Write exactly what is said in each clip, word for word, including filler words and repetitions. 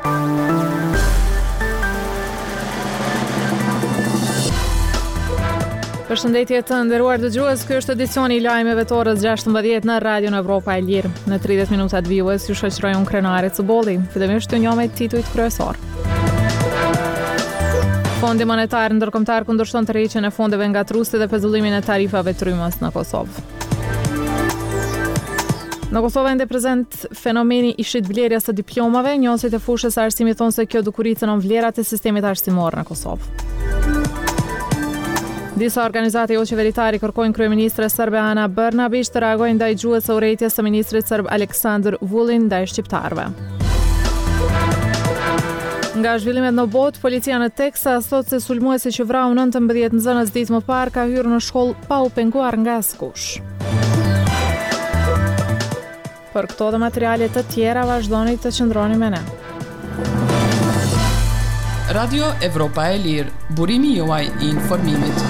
Përshëndetje të nderuar dëgjues, ky është edicioni i lajmeve të orës gjashtëmbëdhjetë në Radion Evropa e Lirë. Në tridhjetë minuta të vijues ju shoqëroj unë Krenare Cubolli. Fillimisht të njohur titujt kryesor. Fondi Monetar Ndërkombëtar kundërshton tërheqjen e fondeve ngatruse dhe pezullimin e tarifave trymës në Kosovë. Në Kosovë ende prezent fenomeni i shitblerjes së diplomave, njohësit e fushës së arsimit thonë se kjo dukuri cënon vlerat e sistemit arsimor në Kosovë. Disa organizate jo qeveritare kërkojnë kryeministres serbe Ana Brnabić të reagojnë ndaj gjuhës së urrëties së ministrit serb Aleksandar Vulin ndaj shqiptarëve. Nga zhvillimet në botë, policia në Teksas thotë se sulmuesi që vrau nëntëmbëdhjetë nxënës ditë më parë ka hyrë në shkollë pa u penguar nga askush. Për këto dhe materiale të tjera vazhdoni të qëndroni me ne. Radio Evropa e Lirë, burimi juaj i informimit.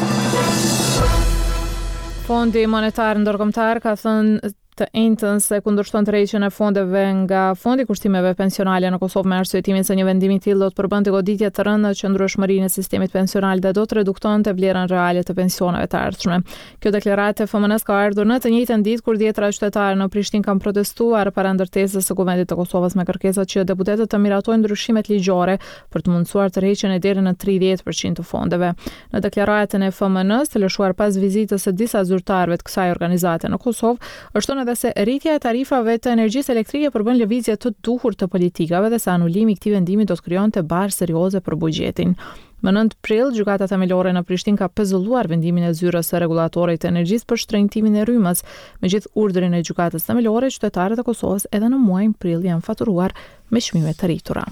Fondi Monetar Ndërkombëtar ka thënë të njëjtën se kundërshton tërheqjen e fondeve nga Fondi i Kushtimeve Pensionale në Kosovë me arsyetimin se një vendim i tillë do të përbënte goditje të rëndë në qëndrueshmërinë e sistemit pensional dhe do të reduktonte vlerën reale të pensioneve të ardhshme. Kjo deklaratë e F M N-s ka ardhur në të njëjtën ditë kur dhjetra qytetarë në Prishtinë kanë protestuar para ndërtesës së Kuvendit të Kosovës me kërkesa që deputetët të miratojnë ndryshimet ligjore për të mundësuar tërheqjen e deri në tridhjetë përqind të fondeve. Në deklaratën e F M N-s të lëshuar pas vizitës së disa zyrtarëve të kësaj organizate në Kosovë, është edhe se rritja e tarifave të energjisë elektrike përbën lëvizje të duhur të politikave dhe se anulimi i këtij vendimi do të krijonte barë serioze për buxhetin. Më nëntë prill, gjykata themelore në Prishtinë ka pezulluar vendimin e zyrës së regulatorit të energjisë për shtrëngtimin e rrymës. Megjithë urdhrin e gjykatës themelore, qytetarët e Kosovës edhe në muajin prill janë faturuar me çmime të rritura.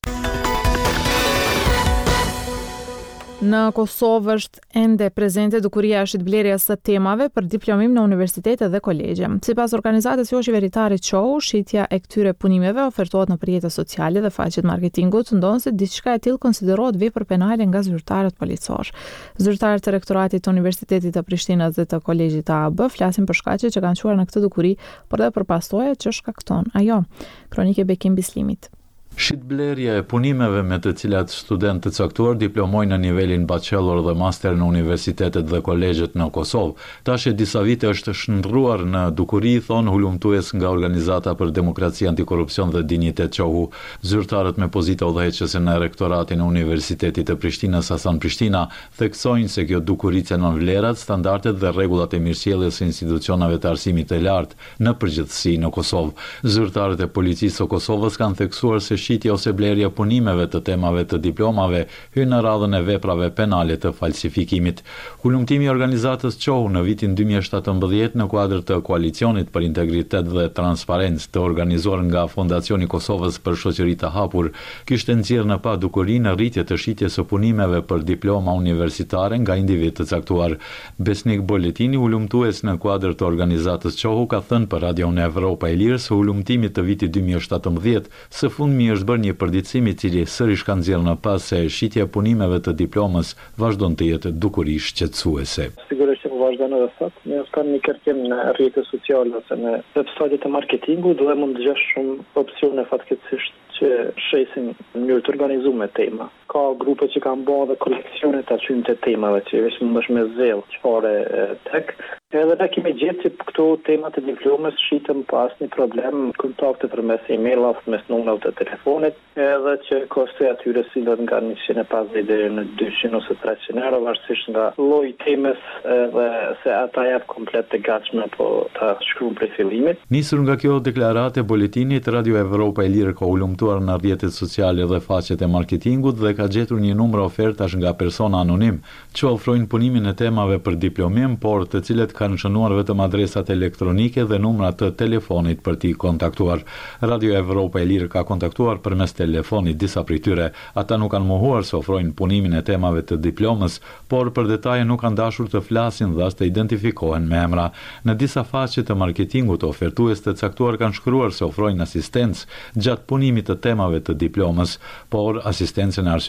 Në Kosovë është ende prezente dukuria e shitblerjes së temave për diplomim në universitete dhe kolegje. Sipas organizatës jo qeveritare Q O U, shitja e këtyre punimeve ofertohet në rrjetet sociale dhe faqet marketingut, ndonë se diçka e tillë konsiderohet vepër penale nga zyrtarët policor. Zyrtarët e rektoratit të Universitetit të Prishtinës dhe të Kolegjit të A B flasin për shkaqet që kanë quar në këtë dukuri, por edhe për pasojat që shkakton ajo. Kronike Bekim Bislimit. Shitblerja e punimeve me të cilat studentë të caktuar diplomojnë në nivelin bachelor dhe master në universitetet dhe kolegjet në Kosovë. Tash e disa vite është shndruar në dukuri, thon hulumtues nga Organizata për Demokraci, Antikorrupsion dhe Dinjitet Q O U. Zyrtarët me pozita udhëheqëse në rektoratin e Universitetit të Prishtinës Hasan Prishtina theksojnë se kjo dukuri cenon vlerat, standardet dhe rregullat e mirësjelljes së institucioneve të arsimit të lartë në përgjithësi në Kosovë. Zyrtarët e policisë së Kosovës kanë theksuar se shitja ose blerja punimeve të temave të diplomave hyn në radhën e veprave penale të falsifikimit. Hulumtimi i organizatës Q O U në vitin dy mijë e shtatëmbëdhjetë në kuadër të Koalicionit për Integritet dhe Transparencë të organizuar nga Fondacioni i Kosovës për Shoqëri të Hapur, kishte nxjerrë në pa dukuri në rritje të shitjes së punimeve për diploma universitare nga individ të caktuar. Besnik Boletini, hulumtues në kuadër të organizatës Q O U, ka thënë për Radion Evropa e Lirë se hulumtimi të vitit dy mijë e shtatëmbëdhjetë së fundmi është bërë një përditësim i cili sërish ka nxjerrë në pas se shitja e punimeve të diplomës vazhdon të jetë dukuri shqetësuese. Sigurisht që po vazhdon edhe sot, ne kanë një kërkim në rrjetet sociale ose në websajtet e marketingut dhe mund të dëgjosh shumë opsione fatkeqësisht që shesin në mënyrë të organizuar tema. Ka grupe që kanë bërë dhe koleksione të atyre të temave që veç mund është me zell çfarë tek. Edhe ne kemi gjetë që këto temat e diplomës shiten pas një problem, kontakte përmes e-mailave, mes numrave të telefonit, edhe që kosti atyre sillet nga njëqind e pesëdhjetë deri në dyqind ose treqind euro varësisht nga lloji i temës dhe se ata janë komplet të gatshme po ta shkruajnë prej fillimit. Nisur nga kjo deklaratë e buletinit, Radio Evropa e Lirë ka ulumtuar në rrjetet sociale dhe faqet e marketingut dhe ka gjetur një numër ofertash nga persona anonim që ofrojnë punimin e temave për diplomim, por të cilët kanë shënuar vetëm adresat elektronike dhe numrat të telefonit për t'i kontaktuar. Radio Evropa e Lirë ka kontaktuar përmes telefonit disa prej tyre. Ata nuk kanë mohuar se ofrojnë punimin e temave të diplomës, por për detaje nuk kanë dashur të flasin dhe as të identifikohen me emra. Në disa faqe të marketingut, ofertues të caktuar kanë shkruar se ofrojnë asistencë gjatë punimit të temave të diplomës, por asistencën e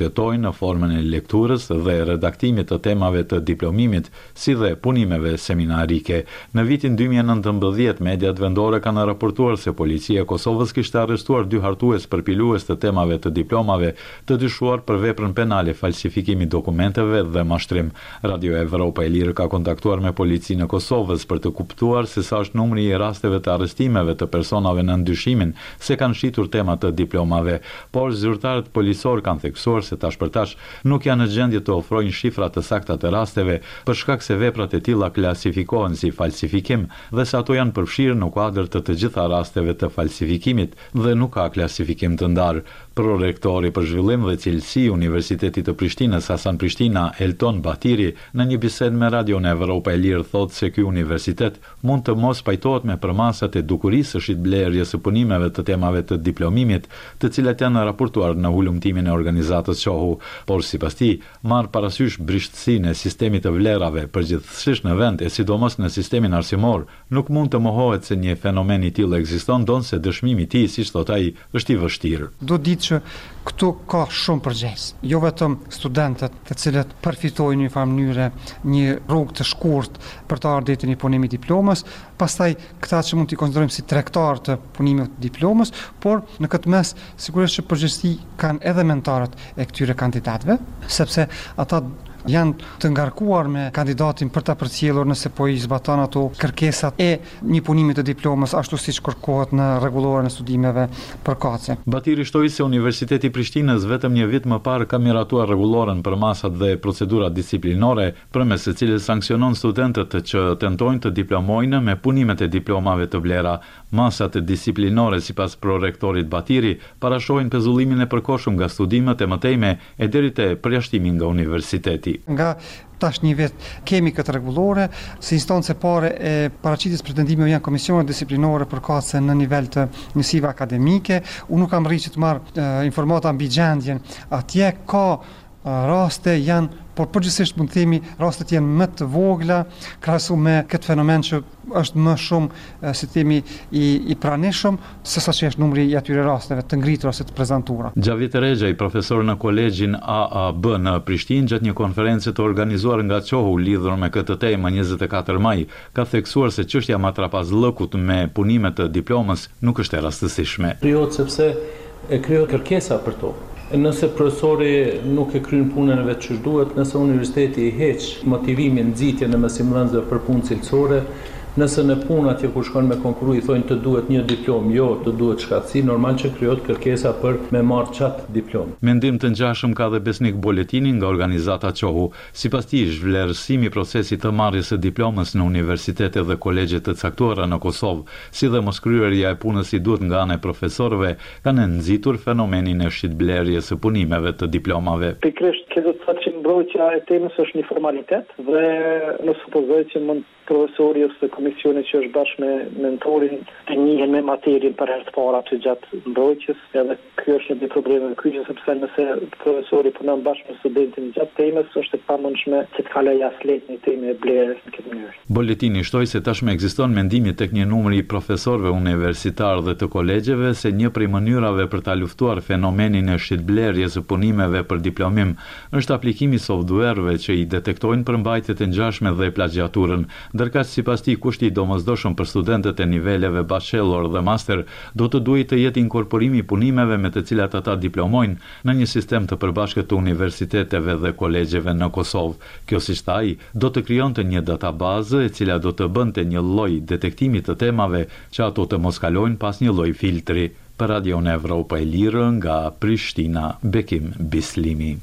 arsyetojnë në formën e lekturës dhe redaktimit të temave të diplomimit, si dhe punimeve seminarike. Në vitin dy mijë e nëntëmbëdhjetë, mediat vendore kanë raportuar se policia e Kosovës kishte arrestuar dy hartues përpilues të temave të diplomave të dyshuar për veprën penale falsifikimi dokumenteve dhe mashtrim. Radio Evropa e Lirë ka kontaktuar me policinë e Kosovës për të kuptuar se sa është numri i rasteve të arrestimeve të personave në ndyshimin se kanë shitur tema të diplomave, por zyrtarët policor kanë theksuar se tash për tash nuk janë në gjendje të ofrojnë shifra të sakta të rasteve për shkak se veprat e tilla klasifikohen si falsifikim dhe se ato janë përfshirë në kuadër të të gjitha rasteve të falsifikimit dhe nuk ka klasifikim të ndarë. Prorektori për zhvillim dhe cilësi Universitetit të Prishtinës Hasan Prishtina, Elton Batiri, në një bisedë me Radio Evropa e Lirë thotë se ky universitet mund të mos pajtohet me përmasat e dukurisë së shitblerjes së punimeve të temave të diplomimit, të cilat janë raportuar në hulumtimin e organizatës Qohu, por sipas tij, marr parasysh brishtësinë e sistemit të vlerave përgjithsisht në vend e sidomos në sistemin arsimor, nuk mund të mohohet se një fenomen i tillë ekziston, donse dëshmimi i tij, siç thot ai, është i vështirë. Do ditë që këtu ka shumë përgjegjës. Jo vetëm studentët të cilët përfitojnë në një farë mënyre një rrugë të shkurtë për të ardhur deri në punimin e diplomës, pastaj këta që mund t'i konsiderojmë si tregtar të punimit të diplomës, por në këtë mes sigurisht që përgjegjësi kanë edhe mentorët e këtyre kandidatëve, sepse ata janë të ngarkuar me kandidatin për ta përcjellur nëse po i zbaton ato kërkesat e një punimi të diplomës ashtu siç kërkohet në rregullorën e studimeve përkatëse. Batiri shtoi se Universiteti i Prishtinës vetëm një vit më parë ka miratuar rregullorën për masat dhe procedurat disiplinore, përmes së cilës sanksionon studentët që tentojnë të diplomojnë me punimet e diplomave të vlera. Masat disiplinore, sipas prorektorit Batiri, parashojnë pezullimin e përkohshëm nga studimet e mëtejme e deri te përjashtimi nga universiteti. Nga tash një vit kemi këtë rregullore, si instancë e parë e paraqitjes pretendimeve janë komisionet disiplinore përkatëse në nivel të njësive akademike. Unë nuk kam rritur të marr uh, informata mbi gjendjen. Atje ka uh, raste janë, por përgjithsisht mund të themi rastet janë më të vogla krahasuar me këtë fenomen që është më shumë si themi i, i pranishëm se sa që është numri i atyre rasteve të ngritura ose të prezantuara. Gjavit Rexha, profesor në kolegjin A A B në Prishtinë, gjatë një konferencë të organizuar nga Qohu lidhur me këtë temë njëzet e katër maj, ka theksuar se çështja e matrapazllëkut me punimet të diplomës nuk është e rastësishme. Krijohet sepse e krijohet kërkesa për to. Nëse profesori nuk e kryen punën e vet që duhet, nëse universiteti i heq motivimin, nxitjen e mësimdhënësve për punë cilësore, nëse në punë atje ku shkon me konkuru i thonë të duhet një diplom, jo të duhet shkatësi, normal që krijohet kërkesa për me marrë çat diplom. Mendim të ngjashëm ka dhe Besnik Boletini nga organizata Qohu. Sipas tij, zhvlerësimi i procesit të marrjes së diplomës në universitete dhe kolegje të caktuara në Kosovë, si dhe moskryerja e punës si duhet nga ana e profesorëve, kanë nxitur fenomenin e shitblerjes së punimeve të diplomave. Pikërisht kjo do të thotë që mbrojtja e temës është një formalitet dhe në supozoj që mund profesori ose komisioni që është bashkë me mentorin të njihen me materien për herë të parë aty gjatë mbrojtjes, edhe ky është një problem i kyçe sepse nëse profesori punon bashkë me studentin gjatë temës, është e pamundshme që të kalojë as lehtë një temë e blerës në këtë mënyrë. Boletini shtoi se tashmë ekziston mendimi tek një numër i profesorëve universitar dhe të kolegjeve se një prej mënyrave për ta luftuar fenomenin e shitblerjes së punimeve për diplomim është aplikimi i softvereve që i detektojnë përmbajtjet e ngjashme dhe plagiaturën. Ndërka sipas tij kushti i domosdoshëm për studentët e niveleve bachelor dhe master do të duhet të jetë inkorporimi i punimeve me të cilat ata diplomojnë në një sistem të përbashkët të universiteteve dhe kolegjeve në Kosovë. Kjo, siç tha ai, do të krijonte një databazë e cila do të bënte një lloj detektimi të temave që ato të mos kalojnë pas një lloj filtri. Për Radio Evropa e Lirë nga Prishtina, Bekim Bislimi.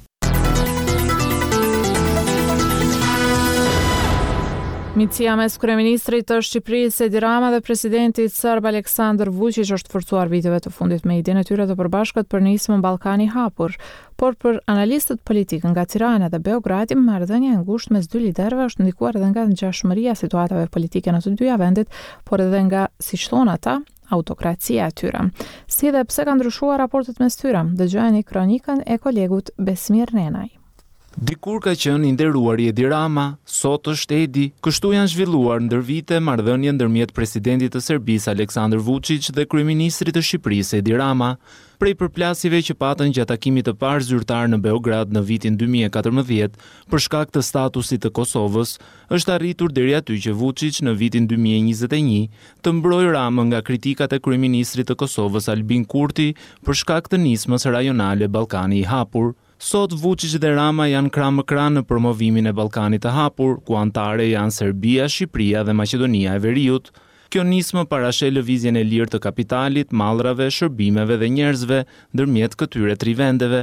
Miqësia mes kryeministrit të Shqipërisë Edi Rama dhe presidentit serb Aleksandar Vučić është forcuar viteve të fundit me idenë e tyre të përbashkët për nismën Ballkani i hapur, por për analistët politikë nga Tirana dhe Beogradi, marrëdhënia e ngushtë mes dy liderëve është ndikuar edhe nga ngjashmëria e situatave politike në të dyja vendet, por edhe nga, siç thonë ata, autokracia e tyre. Si dhe pse kanë ndryshuar raportet mes tyre, dëgjojeni kronikën e kolegut Besmir Nenaj. Dikur ka qenë i nderuari Edi Rama, sot është Edi. Kështu janë zhvilluar ndër vite marrëdhënie ndërmjet presidentit të Serbisë Aleksandar Vučić dhe kryeministrit të Shqipërisë Edi Rama. Prej përplasjeve që patën gjatë takimit të parë zyrtar në Beograd në vitin dy mijë e katërmbëdhjetë për shkak të statusit të Kosovës, është arritur deri aty që Vučić në vitin dy mijë e njëzet e një të mbrojë Ramën nga kritikat e kryeministrit të Kosovës Albin Kurti për shkak të nismës rajonale Ballkani i hapur. Sot Vučić dhe Rama janë krah më krah në promovimin e Ballkanit të hapur, ku anëtare janë Serbia, Shqipëria dhe Maqedonia e Veriut. Kjo nismë parashë lëvizjen e lirë të kapitalit, mallrave, shërbimeve dhe njerëzve ndërmjet këtyre tri vendeve.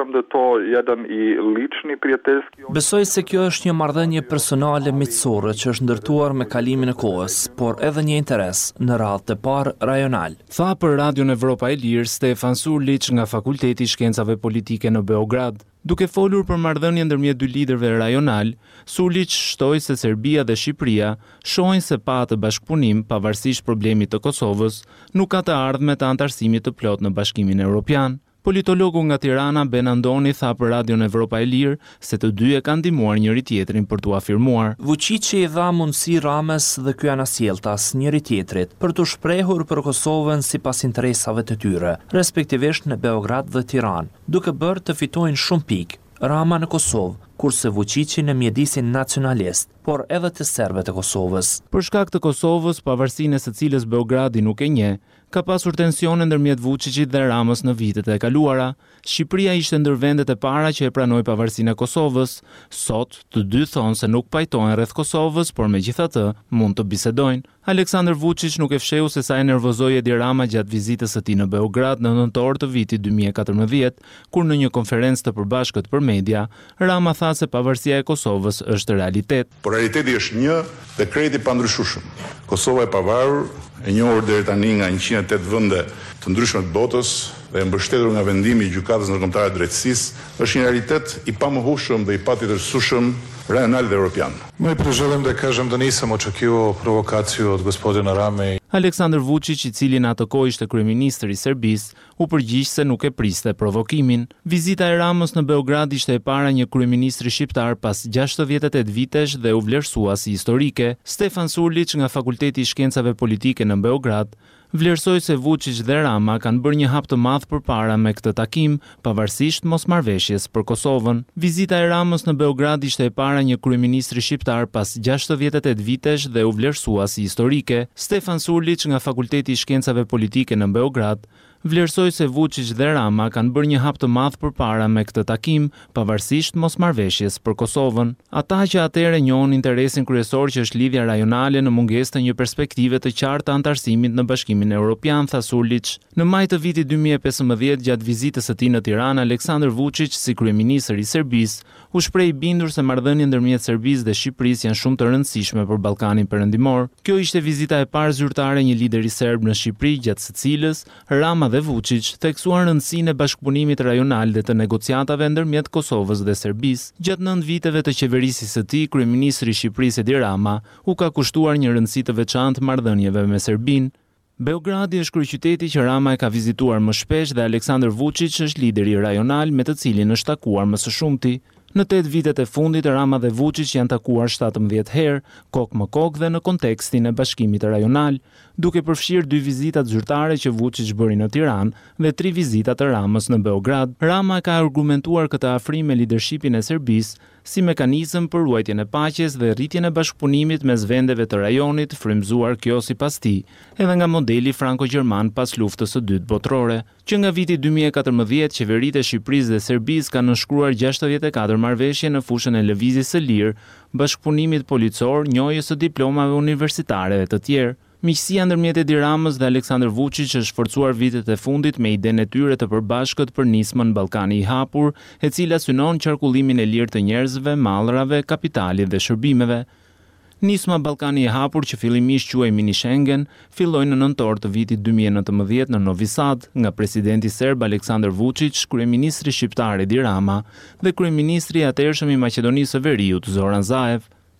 Besoj se kjo është një marrëdhënie personale miqësore që është ndërtuar me kalimin e kohës, por edhe një interes në radhë të parë rajonal. Tha për Radion Evropa e Lirë Stefan Surlić nga Fakulteti i Shkencave Politike në Beograd. Duke folur për marrëdhënien ndërmjet dy liderëve rajonal, Surlić shtoi se Serbia dhe Shqipëria shohin se pa të bashkëpunim, pavarësisht problemit të Kosovës, nuk ka të ardhme të antarësimit të plot në Bashkimin Evropian. Politologu nga Tirana, Ben Andoni, tha për Radion Evropa e Lirë se të dy e kanë ndihmuar njëri tjetrin për t'u afirmuar. Vučići i dha mundësi Ramës dhe ky anasjelltas njëri tjetrit për të shprehur për Kosovën sipas interesave të tyre, respektivisht në Beograd dhe Tiranë, duke bërë të fitojnë shumë pikë. Rama në Kosovë, kurse Vučići në mjedisin nacionalist, por edhe të serbët e Kosovës. Për shkak të Kosovës, pavarësinë së cilës Beogradi nuk e njeh, ka pasur tensione ndërmjet Vučićit dhe Ramës në vitet e kaluara. Shqipëria ishte ndër vendet e para që e pranoi pavarësinë e Kosovës. Sot, të dy thonë se nuk pajtohen rreth Kosovës, por megjithatë mund të bisedojnë. Aleksandar Vučić nuk e fshehu se sa e nervozoi Edi Rama gjatë vizitës së tij në Beograd në nëntor të vitit dy mijë e katërmbëdhjetë, kur në një konferencë të përbashkët për media, Rama tha se pavarësia e Kosovës është realitet. Por realiteti është një dhe krejt i pandryshueshëm. Kosova e pavarur, e njohur deri tani nga njëqind e tetë vende të ndryshme të botës dhe e mbështetur nga vendimi i Gjykatës Ndërkombëtare të Drejtësisë, është një realitet i pamohueshëm dhe i patjetërsueshëm rajonal dhe europian. My želim da kažem da nisam očekivao provokaciju od gospodina Rame. Aleksandar Vučić, i cili në atë kohë ishte kryeministër i Serbisë, u përgjigj se nuk e priste provokimin. Vizita e Ramës në Beograd ishte e para një kryeministri shqiptar pas gjashtëdhjetë e tetë vitesh dhe u vlerësua si historike. Stefan Surlić nga Fakulteti i Shkencave Politike në Beograd vlerësoi se Vučić dhe Rama kanë bërë një hap të madh përpara me këtë takim, pavarësisht mosmarrveshjes për Kosovën. Vizita e Ramës në Beograd ishte e para një kryeministri shqiptar pas gjashtëdhjetë e tetë vitesh dhe u vlerësua si historike. Stefan Surlić nga Fakulteti i Shkencave Politike në Beograd vlerësoi se Vučić dhe Rama kanë bërë një hap të madh përpara me këtë takim, pavarësisht mosmarrveshjes për Kosovën. Ata që atëherë njohin interesin kryesor që është lidhja rajonale në mungesë të një perspektive të qartë të antarësimit në Bashkimin Evropian, tha Surlić. Në maj të vitit dy mijë e pesëmbëdhjetë, gjatë vizitës së tij në Tiranë, Aleksandar Vučić, si kryeministër i Serbisë, u shpreh i bindur se marrëdhëniet ndërmjet Serbisë dhe Shqipërisë janë shumë të rëndësishme për Ballkanin Perëndimor. Kjo ishte vizita e parë zyrtare një lideri serb në Shqipëri, gjatë së cilës Rama dhe Vučić theksuan rëndësinë e bashkëpunimit rajonal dhe të negociatave ndërmjet Kosovës dhe Serbisë. Gjatë nëntë viteve të qeverisjes së tij, kryeministri i Shqipërisë Edi Rama u ka kushtuar një rëndësi të veçantë marrëdhënieve me Serbinë. Beogradi është kryeqyteti që Rama e ka vizituar më shpesh dhe Aleksandar Vučić është lideri rajonal me të cilin është takuar më së shumti. Në tetë vitet e fundit, Rama dhe Vučić janë takuar shtatëmbëdhjetë herë, kokë më kokë dhe në kontekstin e bashkimit rajonal, duke përfshirë dy vizitat zyrtare që Vučić bëri në Tiranë dhe tri vizita të Ramës në Beograd. Rama ka argumentuar këtë afrim me lidershipin e Serbisë si mekanizëm për ruajtjen e paqes dhe rritjen e bashkëpunimit mes vendeve të rajonit, frymëzuar kjo sipas tij edhe nga modeli franko-gjerman pas luftës së dytë botërore. Që nga viti dy mijë e katërmbëdhjetë, qeveritë e Shqipërisë dhe Serbisë kanë nënshkruar gjashtëdhjetë e katër marrëveshje në fushën e lëvizjes së lirë, bashkëpunimit policor, njohjes së diplomave universitare dhe të tjerë. Miqësia ndërmjet Edi Ramës dhe Aleksandar Vučić është forcuar vitet e fundit me idenë e tyre të përbashkët për nismën Ballkani i hapur, e cila synon qarkullimin e lirë të njerëzve, mallrave, kapitalit dhe shërbimeve. Nisma Ballkani i hapur, që fillimisht quhej Mini Schengen, filloi në nëntor të vitit dy mijë e nëntëmbëdhjetë në Novi Sad nga presidenti serb Aleksandar Vučić, kryeministri shqiptar Edi Rama dhe kryeministri i atëhershëm i Maqedonisë së Veriut Zoran Zaev.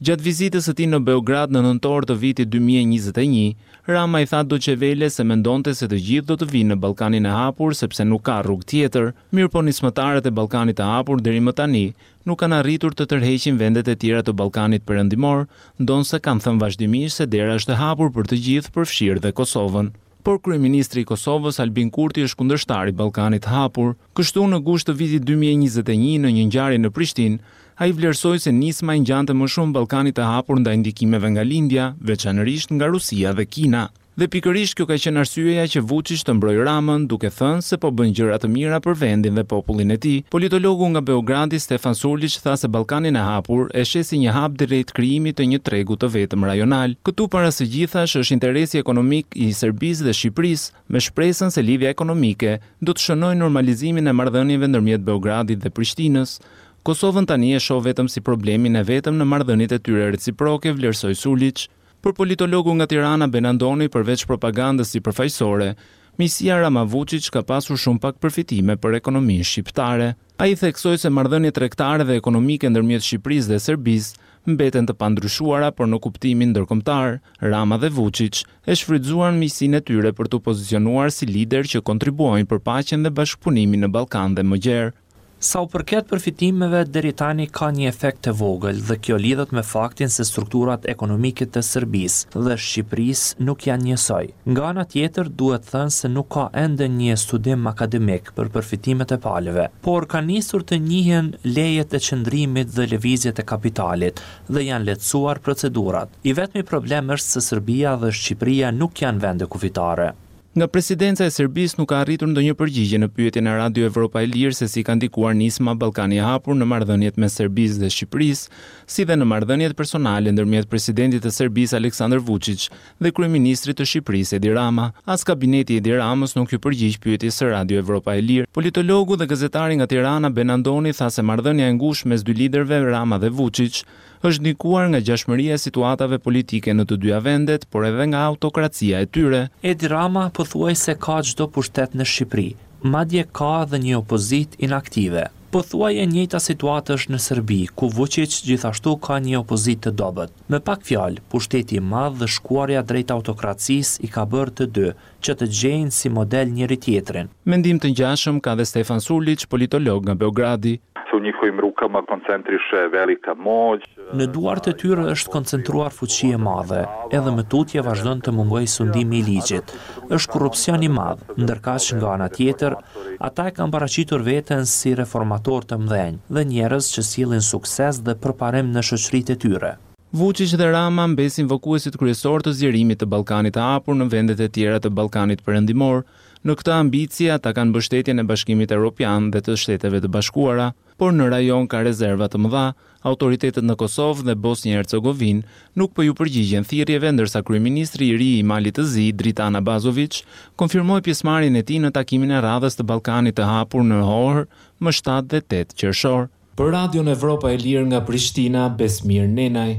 Gjatë vizitës së tij në Beograd në nëntor të vitit dy mijë e njëzet e një, Rama i tha Deutsche Welle se mendonte se të gjithë do të vinë në Ballkanin e hapur sepse nuk ka rrugë tjetër, mirë po nismëtarët e Ballkanit të hapur deri më tani nuk kanë arritur të tërheqin vendet e tjera të Ballkanit perëndimor, ndonse kanë thënë vazhdimisht se dera është e hapur për të gjithë, përfshirë dhe Kosovën. Por kryeministri i Kosovës Albin Kurti është kundërshtar i Ballkanit të hapur. Kështu në gusht të vitit dy mijë e njëzet e një në një ngjarje në Prishtinë, ai vlerësoi se nisma i ngjante më shumë Ballkanit të hapur ndaj ndikimeve nga Lindja, veçanërisht nga Rusia dhe Kina. Dhe pikërisht kjo ka qenë arsyeja që Vučić të mbrojë Ramën, duke thënë se po bën gjëra të mira për vendin dhe popullin e tij. Politologu nga Beogradi Stefan Surlić tha se Ballkanin e hapur e sheh si një hap drejt krijimit të një tregu të vetëm rajonal. Këtu para së gjithash është interesi ekonomik i Serbisë dhe Shqipërisë, me shpresën se lidhja ekonomike do të shënojë normalizimin e marrëdhënieve ndërmjet Beogradit dhe Prishtinës. Kosovën tani e shoh vetëm si problemin e vetëm në marrëdhëniet e tyre reciproke, vlerësoi Surlić. Për politologu nga Tirana Benandoni, përveç propagandës si përfaqësore, misia Rama Vučić ka pasur shumë pak përfitime për ekonominë shqiptare. Ai theksoi se marrëdhëniet tregtare dhe ekonomike ndërmjet Shqipërisë dhe Serbisë mbeten të pandryshuara, por në kuptimin ndërkombëtar, Rama dhe Vučić e shfrytzuan misinë e tyre për të pozicionuar si lider që kontribuojnë për paqen dhe bashkëpunimin në Ballkan dhe më gjerë. Sa u përket përfitimeve, deri tani ka një efekt të vogël dhe kjo lidhet me faktin se strukturat ekonomike të Serbisë dhe Shqipërisë nuk janë njësoj. Nga ana tjetër, duhet thënë se nuk ka ende një studim akademik për përfitimet e palëve, por ka nisur të njihen lejet e qëndrimit dhe lëvizjet e kapitalit dhe janë lehtësuar procedurat. I vetmi problem është se Serbia dhe Shqipëria nuk janë vende kufitare. Nga presidenca e Serbisë nuk ka arritur ndonjë përgjigje në pyetjen e Radio Evropa e Lirë se si ka ndikuar nisma Ballkani i hapur në marrëdhëniet mes Serbisë dhe Shqipërisë, si dhe në marrëdhëniet personale ndërmjet presidentit të Serbisë Aleksandar Vučić dhe kryeministrit të Shqipërisë Edi Rama. As kabineti i Edi Ramës nuk ju përgjigj pyetjes së Radio Evropa e Lirë. Politologu dhe gazetari nga Tirana Benandoni tha se marrëdhënia e ngushtë mes dy liderëve Rama dhe Vučić është ndikuar nga gjashmëria e situatave politike në të dyja vendet, por edhe nga autokracia e tyre. Edi Rama pothuajse ka çdo pushtet në Shqipëri, madje ka edhe një opozit inaktive. Pothuaj e njëjta situatë është në Serbi, ku Vučić gjithashtu ka një opozit të dobët. Me pak fjalë, pushteti i madh dhe shkuarja drejt autokracisë i ka bërë të dy që të gjejnë si model njëri tjetrin. Mendim të ngjashëm ka dhe Stefan Surlić, politolog nga Beogradi. U njihovim rukama koncentriše velika moć. Në duart e tyre është koncentruar fuqi e madhe, edhe me tutje vazhdon të mungojë sundimi i ligjit. Është korrupsion i madh, ndërkaq nga ana tjetër, ata e kanë paraqitur veten si reformator të mëdhenj dhe njerëz që sillin sukses dhe përparim në shoqëritë e tyre. Vučić dhe Rama mbesin vokuesit kryesor të zgjerimit të Ballkanit të hapur në vendet e tjera të Ballkanit perëndimor. Në këtë ambicie ata kanë mbështetjen e Bashkimit Evropian dhe të Shteteve të Bashkuara, por në rajon ka rezerva të mëdha. Autoritetet në Kosovë dhe Bosnjë-Hercegovinë nuk po ju përgjigjen thirrjeve, ndërsa kryeministri i ri i Malit të Zi, Dritan Abazović, konfirmoi pjesëmarrjen e tij në takimin e radhës të Ballkanit të hapur në Ohër më shtatë dhe tetë qershor. Për Radion Evropa e Lirë nga Prishtina, Besmir Nenaj.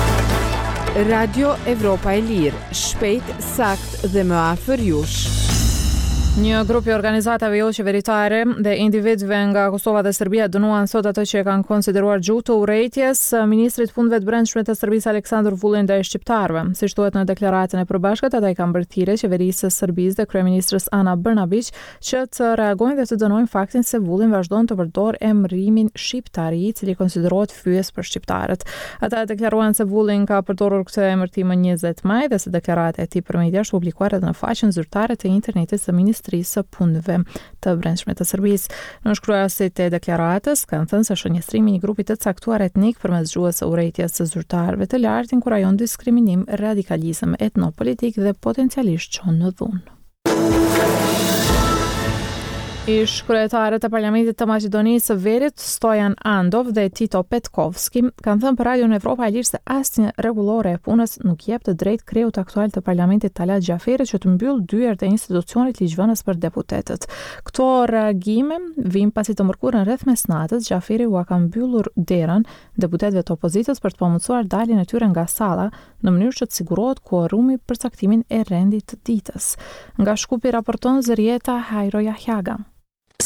Radio Evropa e Lirë, shpejt, sakt dhe më afër jush. Një grup i organizatave jo qeveritare dhe individëve nga Kosova dhe Serbia dënuan sot ato që kanë konsideruar gjuhë të urrejtjes ministrit të punëve të brendshme të Serbisë Aleksandar Vullin ndaj shqiptarëve. Siç thuhet në deklaratën e përbashkët, ata i kanë bërë thirrje qeverisë së Serbisë dhe kryeministrës Ana Brnabić që të reagojnë dhe të dënojnë faktin se Vullin vazhdon të përdor emrimin shqiptari, i cili konsiderohet fyes për shqiptarët. Ata deklaruan se Vullin ka përdorur këtë emërtim më njëzet maj dhe se deklarata e tij për media është publikuar edhe në faqen zyrtare të internetit të ministrisë së punëve të brendshme të Serbisë. Në shkruasit e deklaratës kanë thënë se shënjestrimi i një grupi të caktuar etnik përmes gjuhës së urrejtjes së zyrtarëve të lartë inkurajon diskriminim, radikalizëm etnopolitik dhe potencialisht çon në dhunë. Ish kryetarët e Parlamentit të Maqedonisë së Veriut, Stojan Andov dhe Tito Petkovski, kanë thënë për Radion Evropa e Lirë se asnjë rregullore e punës nuk jep të drejtë kreut aktual të Parlamentit Talat Xhaferi që të mbyll dyert e institucionit ligjvënës për deputetët. Këto reagime vijnë pasi të mërkurën rreth mesnatës Xhaferi u ka mbyllur derën deputetëve të opozitës për të pamundsuar daljen e tyre nga salla në mënyrë që të sigurohet kuorumi për caktimin e rendit të ditës. Nga Shkupi raporton Zërieta Hajro Jahjaga.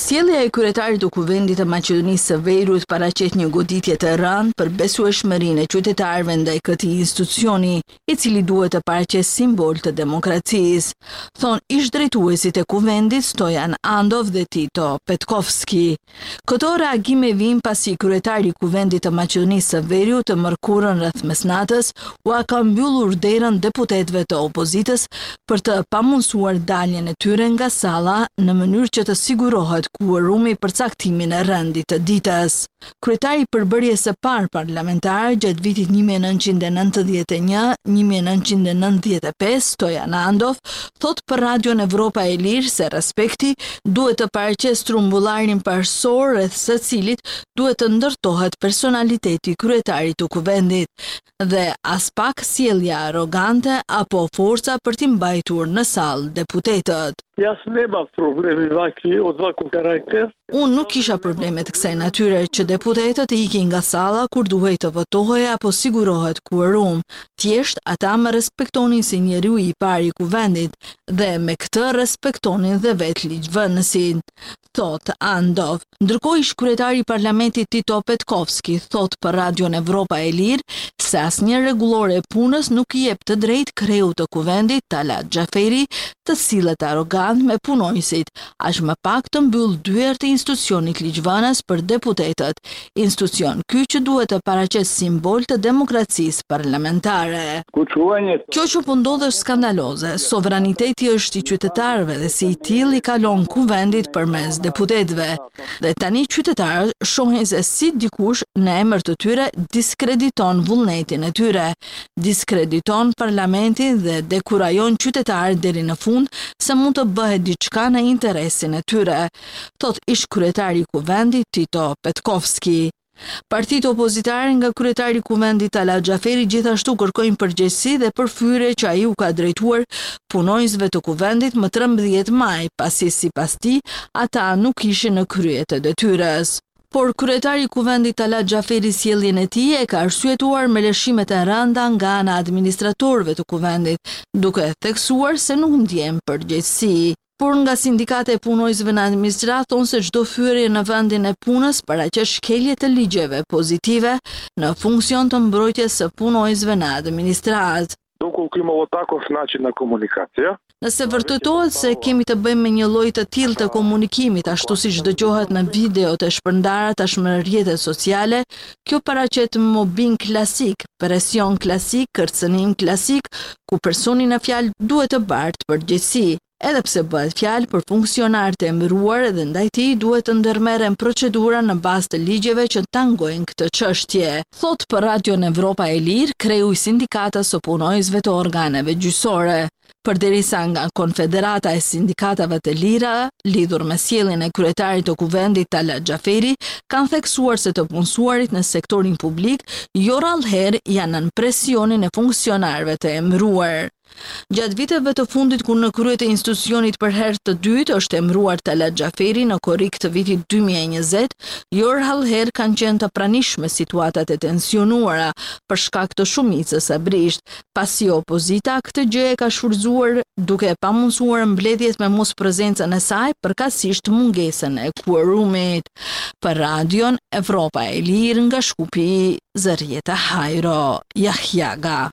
Sjellja e kryetarit të Kuvendit të Maqedonisë së Veriut paraqet një goditje të rëndë për besueshmërinë e qytetarëve ndaj këtij institucioni, i cili duhet të paraqesë simbol të demokracisë, thon ish drejtuesit e Kuvendit Stojan Andov dhe Tito Petkovski. Këto reagime vijnë pasi kryetari i Kuvendit të Maqedonisë së Veriut të mërkurën rreth mesnatës u ka mbyllur derën deputetëve të opozitës për të pamundsuar daljen e tyre nga salla në mënyrë që të sigurohet kuorumi për caktimin e rendit të ditës. Kryetari i përbërjes së parë parlamentare gjatë vitit një mijë e nëntëqind e nëntëdhjetë e një - një mijë e nëntëqind e nëntëdhjetë e pesë, Stojan Andov, thot për Radion Evropa e Lirë se respekti duhet të paraqesë trumbullarin parsor rreth secilit duhet të ndërtohet personaliteti i kryetarit të Kuvendit dhe as pak sjellja arrogante apo forca për t'i mbajtur në sallë deputetët. Jasë nema problemi vaki od vaku karakter. Unë nuk kisha problemet kësaj natyre që deputetët i ikin nga salla kur duhej të votohej apo sigurohet kuorum. Thjesht ata më respektonin si njeriu i parë i Kuvendit dhe me këtë respektonin dhe vetë ligjvënësin, thot Andov. Ndërkohë ish kryetari i parlamentit Tito Petkovski thot për Radion Evropa e Lirë se asnjë rregullore e punës nuk i jep të drejtë kreut të Kuvendit Talat Xhaferi të sillet arrogant me punonjësit, aq më pak të mbyll dyert e institucionit ligjvënës për deputetët, institucion ky që duhet të paraqesë simbol të demokracisë parlamentare. Kjo që po ndodh është skandaloze. Sovraniteti është i qytetarëve dhe si i tillë i kalon Kuvendit përmes deputetëve. Dhe tani qytetarët shohin se si dikush në emër të tyre diskrediton vullnetin e tyre, diskrediton parlamentin dhe dekurajon qytetarët deri në fund se mund të bëhet diçka në interesin e tyre, thot ish kryetari i Kuvendit Tito Petkovski. Partitë opozitare nga kryetari i Kuvendit Talat Xhaferi gjithashtu kërkojnë përgjegjësi dhe përfyre që ai u ka drejtuar punonjësve të Kuvendit më trembëdhjetë maj, pasi sipas tij ata nuk ishin në krye të detyrës. Por kryetari i Kuvendit Talat Xhaferi sjelljen e tij e ka arsyetuar me lëshimet e rënda nga ana administratorëve të Kuvendit, duke theksuar se nuk ndjen përgjegjësi. Por nga sindikata e punonjësve në administratë thonë se çdo fyerje në vendin e punës paraqes shkelje të ligjeve pozitive në funksion të mbrojtjes së punonjësve në administratë. Dоколку имало таков начин на комуникација. Nëse vërtetohet se kemi të bëjmë me një lloj të tillë të komunikimit, ashtu siç dëgjohet në videot e shpërndara tashmë në rrjetet sociale, kjo paraqet mobbing klasik, presion klasik, kërcënim klasik, ku personi në fjalë duhet të bartë përgjegjësi. Edhe pse bëhet fjalë për funksionarë të emëruar dhe ndaj tij duhet të ndërmerren procedura në bazë të ligjeve që tangojnë këtë çështje. Thot për Radion Evropa e Lirë, kreu i sindikatës së punonjësve të organeve gjyqësore. Përderisa nga Konfederata e Sindikatave të Lira, lidhur me sjelljen e kryetarit të Kuvendit Talat Xhaferi, kanë theksuar se të punësuarit në sektorin publik jo rallëherë janë nën presionin e funksionarëve të emëruar. Gjatë viteve të fundit kur në krye të institucionit për herë të dytë është emëruar Talat Xhaferi në korrik të vitit dy mijë e njëzet, jo rallëherë kanë qenë të pranishme situatat e tensionuara për shkak të shumicës së brisht, pasi opozita këtë gjë e ka shfrytzuar duke pamundsuar mbledhjet me mosprezencën e saj përkatësisht mungesën e kuorumit. Për Radion Evropa e Lirë nga Shkupi, Zërjeta Hajro, Jahjaga.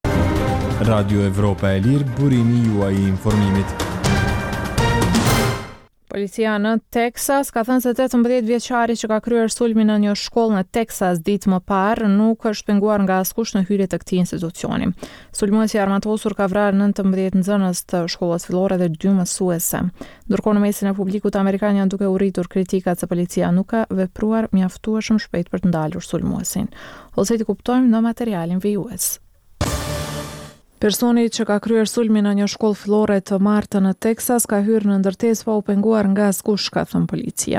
Radio Evropa e Lirë, burimi juaj i informimit. Policia në Teksas ka thënë se tetëmbëdhjetë vjeçari që ka kryer sulmin në një shkollë në Teksas ditë më parë nuk është penguar nga askush në hyrje të këtij institucioni. Sulmuesi armatosur ka vrarë nëntëmbëdhjetë nxënës të shkollës fillore dhe dy mësuese. Ndërkohë në mesin e publikut amerikan janë duke u rritur kritikat se policia nuk ka vepruar mjaftueshëm shpejt për të ndalur sulmuesin. Ose ti kuptojmë në materialin vijues. Personi që ka kryer sulmin në një shkollë fillore të martë në Teksas ka hyrë në ndërtesë pa u penguar nga askush, ka thënë policia.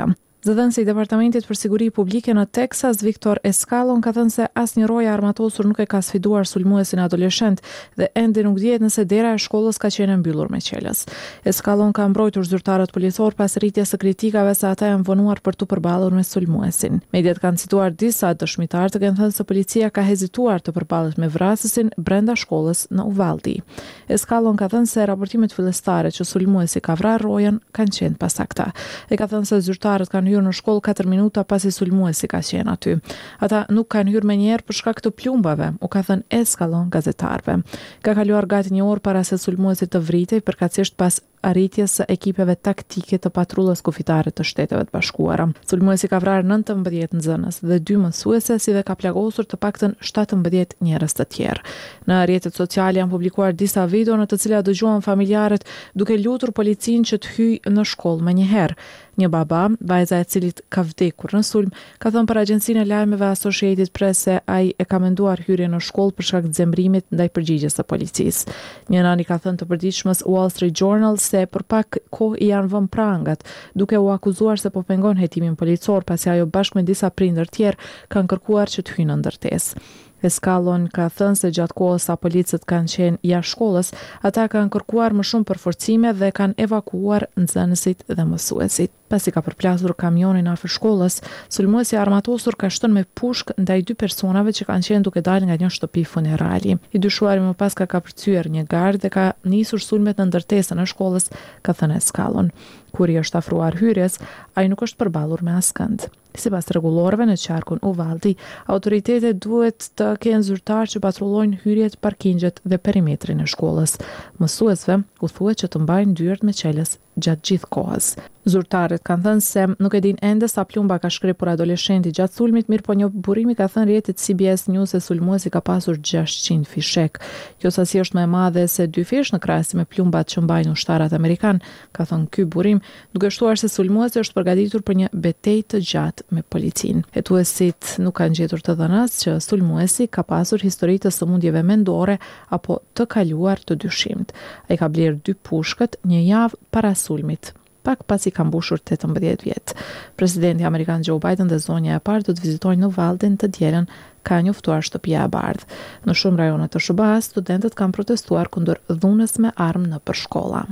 Zëdhënësi i Departamentit për Siguri Publike në Texas, Victor Escalon, ka thënë se asnjë roj armatosur nuk e ka sfiduar sulmuesin adoleshent dhe ende nuk dihet nëse dera e shkollës ka qenë mbyllur me qelës. Escalon ka mbrojtur zyrtarët policor pas rritjes së kritikave se ata janë vonuar për tu përballur me sulmuesin. Mediat kanë cituar disa dëshmitar të kenë thënë se policia ka hezituar të përballet me vrasësin brenda shkollës në Uvalde. Escalon ka thënë se raportimet fillestare që sulmuesi ka vrarë rojen kanë qenë pasakta. E ka thënë se zyrtarët kanë hyrë në shkollë katër minuta pasi sulmuesi ka qenë aty. Ata nuk kanë hyrë menjëherë për shkak të plumbave, u ka thënë Escalon gazetarëve. Ka kaluar gati një orë para se sulmuesi të vritej, përkatësisht pas arritjes së ekipeve taktike të patrullës kufitare të Shteteve të Bashkuara. Sulmuesi ka vrarë nëntëmbëdhjetë nxënës dhe dy mësuese, si dhe ka plagosur të paktën shtatëmbëdhjetë njerëz të tjerë. Në rrjetet sociale janë publikuar disa video në të cilat dëgjuan familjarët duke lutur policinë që të hyjë në shkollë menjëherë. Një baba, vajza e cilit ka vdekur në sulm, ka thënë për agjencinë e lajmeve Associated Press se ai e ka menduar hyrjen në shkollë për shkak të zemrimit ndaj përgjigjes së policisë. Një nani ka thënë të përditshmës Wall Street Journal se për pak kohë i janë vënë prangat, duke u akuzuar se po pengon hetimin policor pasi ajo bashkë me disa prindër tjerë kanë kërkuar që të hyjnë në ndërtesë. Escalon ka thënë se gjatë kohës sa policët kanë qenë jashtë shkollës, ata kanë kërkuar më shumë përforcime dhe kanë evakuuar nxënësit dhe mësuesit. Pasi ka përplasur kamionin afër shkollës, sulmuesi armatosur ka shtuar me pushkë ndaj dy personave që kanë qenë duke dalë nga një shtëpi funerali. I dyshuari më pas ka kapërcyer një gard dhe ka nisur sulmet në ndërtesën e shkollës, ka thënë Escalon. Kur i është afruar hyrjes, ai nuk është përballur me askënd. Sipas rregullorëve në qarkun Uvalde, autoritetet duhet të kenë zyrtar që patrullojnë hyrjet, parkingjet dhe perimetrin e shkollës. Mësuesve u thuhet që të mbajnë dyert me qelës gjatë gjithë kohës. Zyrtarët kanë thënë se nuk e din ende sa plumba ka shkrepur adoleshenti gjatë sulmit, mirë po një burimi ka thënë rrjetit C B S News se sulmuesi ka pasur gjashtëqind fishek. Kjo sasi është më e madhe se dy fish në krahasim me plumbat që mbajnë ushtarët amerikan, ka thënë ky burim, duke shtuar se sulmuesi është përgatitur për një betejë të gjatë me policinë. Hetuesit nuk kanë gjetur të dhënës që sulmuesi ka pasur histori të sëmundjeve mendore apo të kaluar të dyshimt. Ai ka blerë dy pushkët një javë para sulmit, pak pasi ka mbushur tetëmbëdhjetë vjet. Presidenti amerikan Joe Biden dhe zonja e parë do të vizitojnë në Uvalde të dielën, ka njoftuar shtëpia e bardhë. Në shumë rajone të S B A-s, studentët kanë protestuar kundër dhunës me armë nëpër shkolla.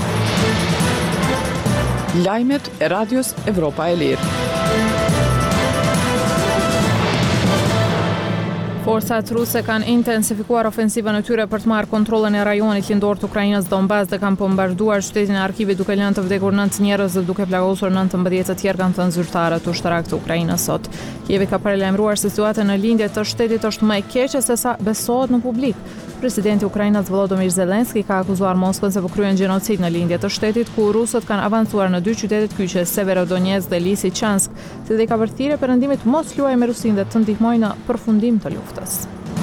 Lajmet e Radios Evropa e Lirë. Forcat ruse kanë intensifikuar ofensivën e tyre për të marrë kontrollin e rajonit lindor të Ukrainës Donbas dhe kanë bombarduar qytetin e Arkivit duke lënë të vdekur nëntë njerëz dhe duke plagosur nëntëmbëdhjetë të tjerë, kanë thënë zyrtarët ushtarak të Ukrainës sot. Kievi ka paralajmëruar se situata në lindje të shtetit është më e keqe se sa besohet në publik. Presidenti i Ukrainës Volodymyr Zelensky ka akuzuar Moskën se po kryen gjenocid në lindje të shtetit, ku rusët kanë avancuar në dy qytete të kyçe, Severodonetsk dhe Lysychansk, si dhe ka bërë thirrje perëndimit mos luajë me Rusinë dhe të ndihmojë në përfundim të luftës.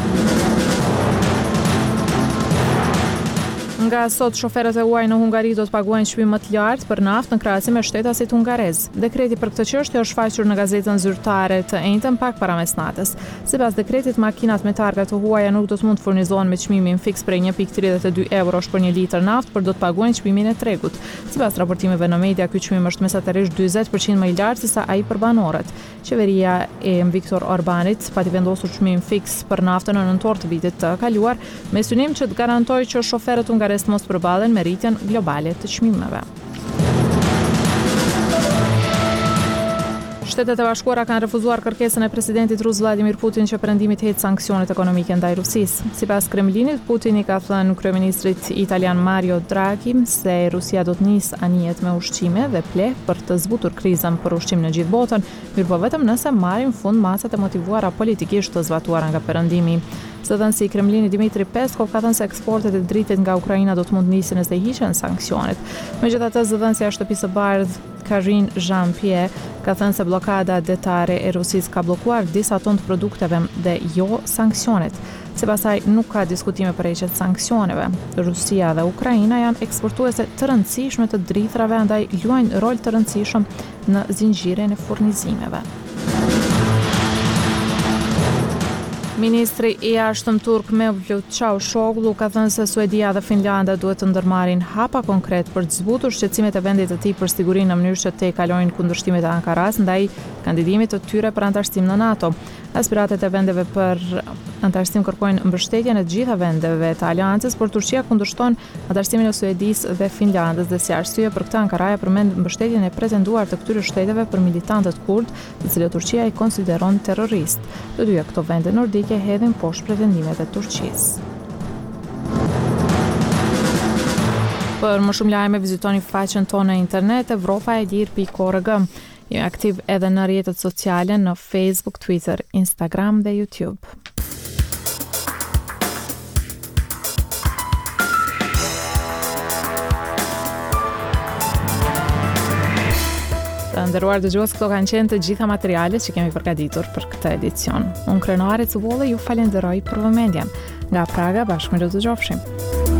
Nga sot, shoferët e huaj në Hungari do të paguajnë çmim më të lartë për naftë në krahasim me shtetasit hungarez. Dekreti për këtë çështje është shfaqur në gazetën zyrtare të njëjtën pak para mesnatës. Sipas dekretit, makinat me targa të huaja nuk do të mund të furnizohen me çmimin fiks prej një pikë tridhjetë e dy eurosh për një litër naftë, por do të paguajnë çmimin e tregut. Sipas raportimeve në media, ky çmim është mesatarisht dyzet përqind më i lartë se sa ai për banorët. Qeveria e Viktor Orbanit pati vendosur çmim fiks për naftën në nëntor të vitit të kaluar, me synim që të garantojë që shoferët hungarez mos përballen me rritjen globale të çmimeve. Shtetet e Bashkuara kanë refuzuar kërkesën e presidentit rus Vladimir Putin që perëndimi të heqë sanksionet ekonomike ndaj Rusisë. Sipas Kremlinit, Putin i ka thënë kryeministrit italian Mario Draghi se Rusia do të nisë anijet me ushqime dhe pleh për të zbutur krizën për ushqim në gjithë botën, mirëpo vetëm nëse marrin fund masat e motivuara politikisht të zbatuara nga perëndimi. Zëdhënësi i Kremlinit Dmitri Peskov ka thënë se eksportet e dritit nga Ukraina do të mund nisin nëse hiqen sanksionet. Megjithatë, zëdhënësja e Shtëpisë së Bardhë Karine Jean-Pierre ka thënë se blokada detare e Rusisë ka bllokuar disa tonë të produkteve dhe jo sanksionet. Sipas saj, nuk ka diskutime për heqjen e sanksioneve. Rusia dhe Ukraina janë eksportuese të rëndësishme të drithërave, andaj luajnë rol të rëndësishëm në zinxhirin e furnizimeve. Ministri i jashtëm turk Mevlut Çavuşoglu ka thënë se Suedia dhe Finlanda duhet të ndërmarrin hapa konkret për të zbutur shqetësimet e vendit të tij për sigurinë në mënyrë që të kalojnë kundërshtimet e Ankaras ndaj kandidimit të tyre për antarësim në NATO. Aspiratet e vendeve për antarësim kërkojnë mbështetjen e të gjitha vendeve të aleancës, por Turqia kundërshton antarësimin e Suedisë dhe Finlandës dhe si arsye për këtë Ankaraja përmend mbështetjen e pretenduar të këtyre shteteve për militantët kurd, të cilët Turqia i konsideron terrorist. Të dyja këto vende nordike hedhin poshtë pretendimet e Turqisë. Për më shumë lajme vizitoni faqen tonë në internet evropaelir pikë org. Jemi aktiv edhe në rrjetet sociale në Facebook, Twitter, Instagram dhe YouTube. Të nderuar dëgjues, këto kanë qenë të gjitha materialet që kemi përgatitur për këtë edicion. Unë Krenare Cubolle ju falenderoj për vëmendjen. Nga Praga bashkë me do të gjofshim.